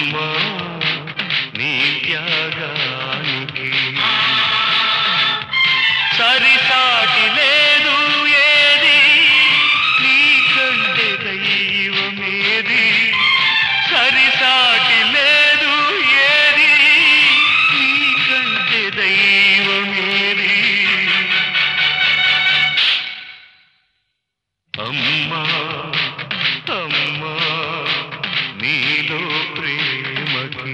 అమ్మా నీ త్యాగానికి సరిసాటి లేదు ఏది, నీకంటే దైవమేది. సరిసాటి లేదు ఏది, నీకంటే దైవమేది. అమ్మా అమ్మా నీలో ప్రేమకి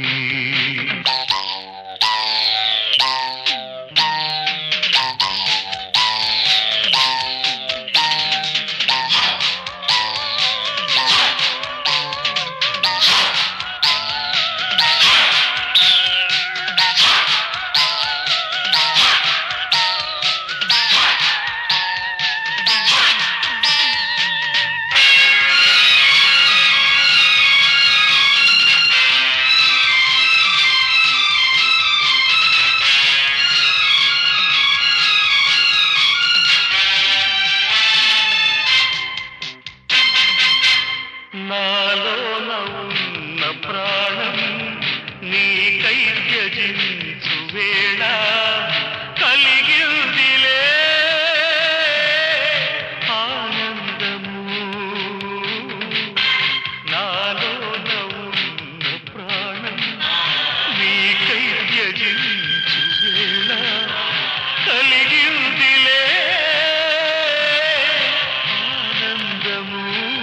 నాలోన ఉన్న ప్రాణం నీకై త్యజించు వేళ కలిగిందిలే ఆనందము. నాలోన ఉన్న ప్రాణం నీకై త్యజించు వేళ కలిగిందిలే ఆనందము.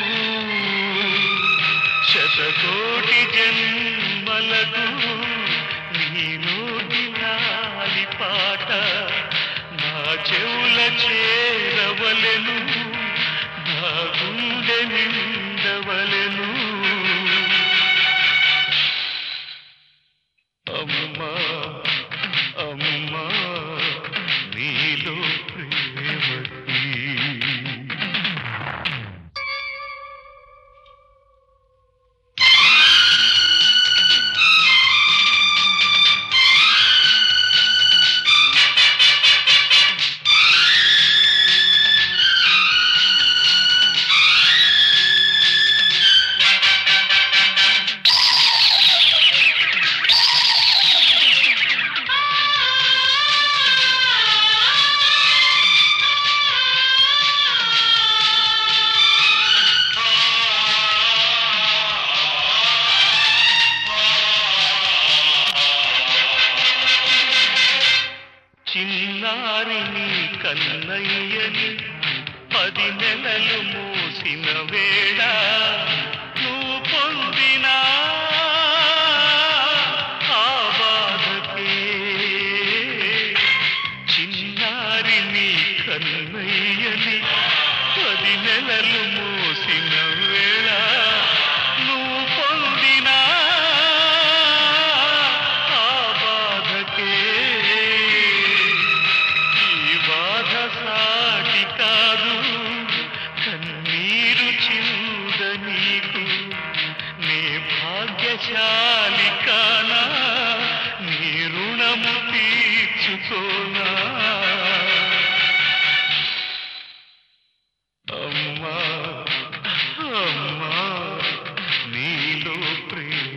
శతకోటి జన్మలకు నీ నోటి లాలి పాట నా చెవుల చేరవలెను, నా గుండె నిండవలెను. అమ్మా అమ్మా నీలో ప్రేమకి చిన్నారి నీ కన్నయ్యని 10 నెలలు మోసిన వేళ నువ్వు పొందిన ఆ బాధకే. చిన్నారి నీ కన్నయ్యని 10 నెలలు మోసిన వేళ నువ్వు పొందిన ఆ బాధకే. సాటి కాదు కన్నీరు చింద నీకు, నీ భాగ్యశాలి కానా, నీ రుణము తీర్చుకోనా. అమ్మా అమ్మా నీలో ప్రేమ